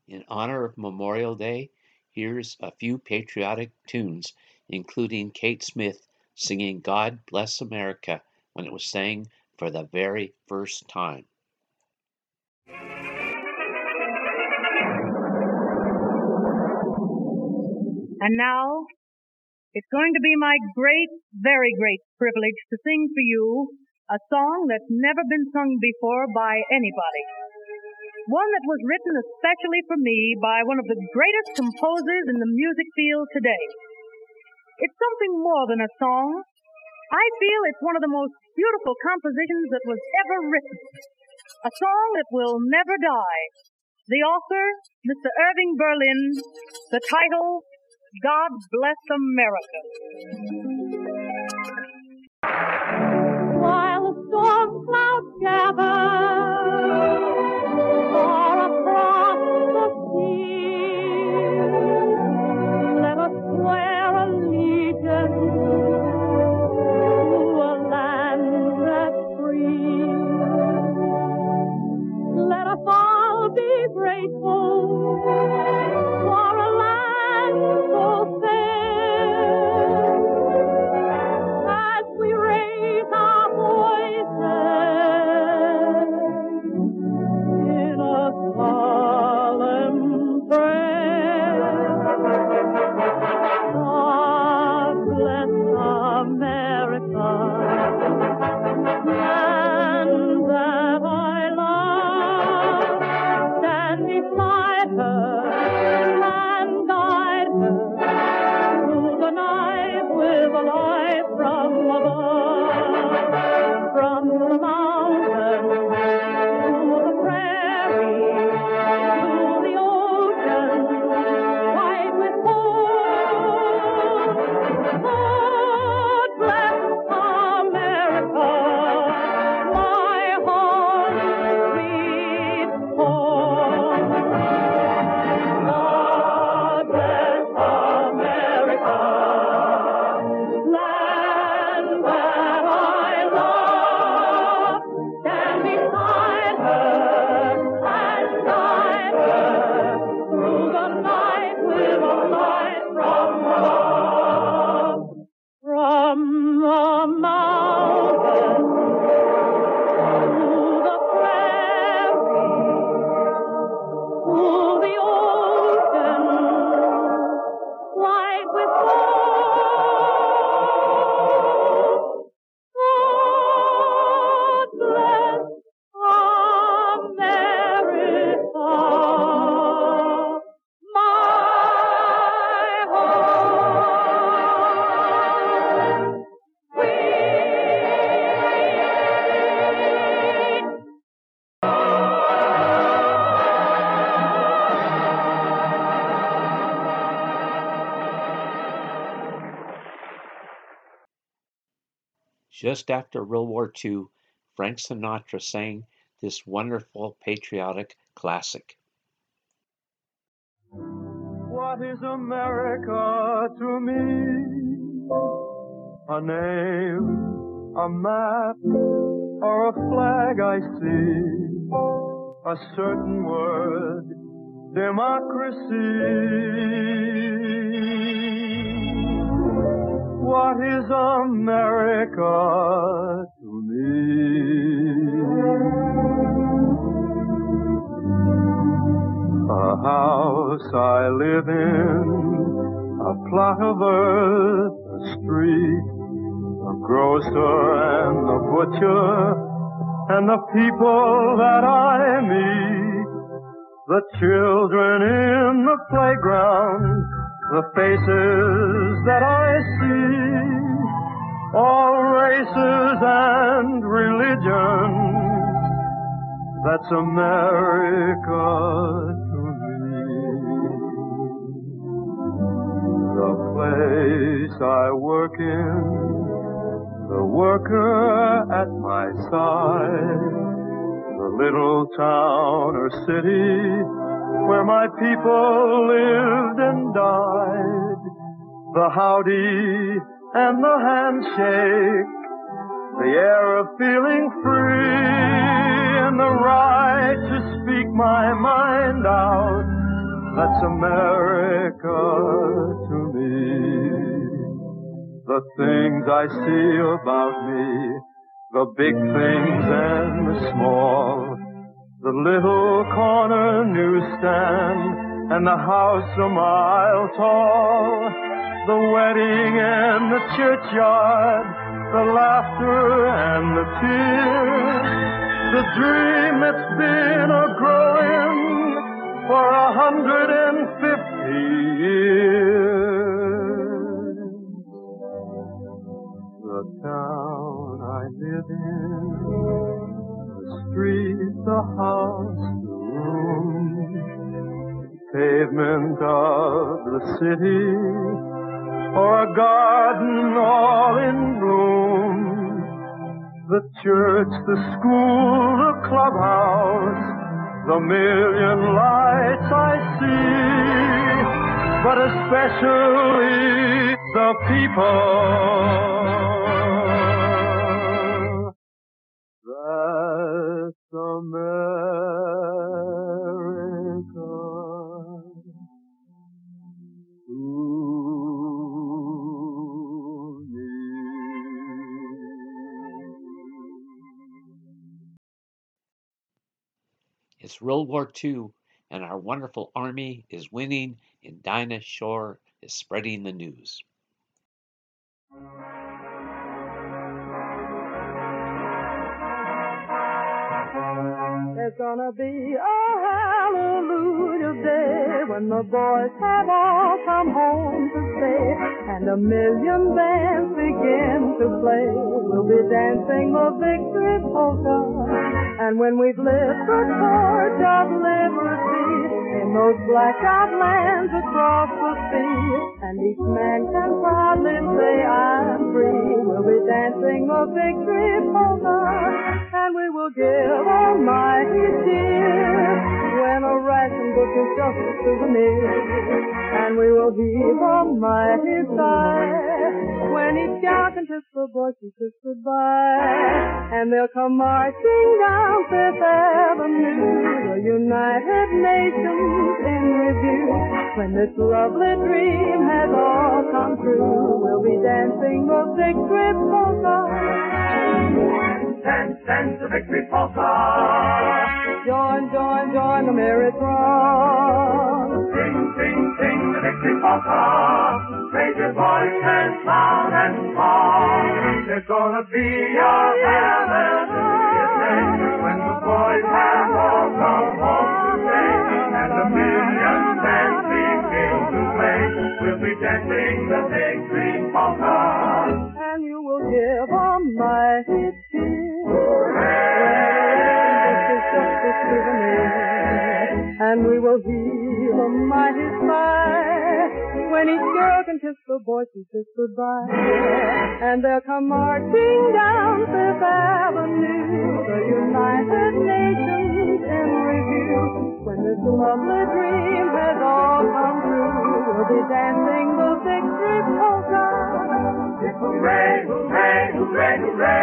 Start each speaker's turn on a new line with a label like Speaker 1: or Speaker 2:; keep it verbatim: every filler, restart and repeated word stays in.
Speaker 1: In honor of Memorial Day, here's a few patriotic tunes, including Kate Smith singing God Bless America when it was sang for the very first time.
Speaker 2: And now, it's going to be my great, very great privilege to sing for you a song that's never been sung before by anybody. One that was written especially for me by one of the greatest composers in the music field today. It's something more than a song. I feel it's one of the most beautiful compositions that was ever written. A song that will never die. The author, Mister Irving Berlin. The title, God Bless America.
Speaker 3: While the storm clouds gather far across the sea, let us swear allegiance to a land that's free. Let us all be grateful for a land so fair, as we raise our voices in a solemn prayer. God bless America, land that I love. Stand beside her and guide her through the night with a light from above. From the mountains to the prairie to the ocean white with gold. God bless America, my home sweet home. God bless America, land that I love. Stand beside her and guide her through the night with a light from above. From the mountains to the prairie to the ocean white with gold. God bless America, my home sweet.
Speaker 1: Just after World War Two, Frank Sinatra sang this wonderful patriotic classic.
Speaker 4: What is America to me? A name, a map, or a flag I see? A certain word, democracy. What is America to me? A house I live in, a plot of earth, a street, a grocer and a butcher, and the people that I meet, the children in the playground, the faces that I see, all races and religions, that's America to me. The place I work in, the worker at my side, the little town or city where my people lived and died, the howdy and the handshake, the air of feeling free, and the right to speak my mind out, That's America to me. The things I see about me, the big things and the small, the little corner newsstand and the house a mile tall, the wedding and the churchyard, the laughter and the tears, the dream that's been a-growing for a hundred and fifty years. The town I live in, the street, the house, the room, pavement of the city, or a garden all in bloom. The church, the school, the clubhouse, the million lights I see, but especially the people. That's America to me.
Speaker 1: It's World War Two, and our wonderful army is winning, and Dinah Shore is spreading the news.
Speaker 3: There's gonna be a hallelujah day when the boys have all come home to stay, and a million bands begin to play. We'll be dancing the victory polka, and when we've lit the torch of liberty in those blackout lands across the sea, and each man can proudly say I'm free, we'll be dancing the victory polka, and we will give Almighty cheer when a ration book is just a souvenir, and we will heave a mighty sigh when each gal can kiss the boy she kissed goodbye, and they'll come marching down Fifth Avenue, the United Nations in review. When this lovely dream has all come true, we'll be dancing the victory polka.
Speaker 5: Dance, dance the victory polka.
Speaker 3: Join, join, join the merry throng.
Speaker 5: Sing, sing, sing the victory polka. Raise your voice and loud and strong. There's gonna be a hallelujah day when the boys have all come home today, and the million bands begin to play. We'll be dancing the victory polka,
Speaker 3: and you will give a mighty cheer. And we will heave a mighty sigh when each girl can kiss the boy she kissed goodbye, and they'll come marching down Fifth Avenue, the United Nations in review. When this lovely dream has all come true, we'll be dancing the victory polka.
Speaker 5: Hooray, hooray, hooray, hooray.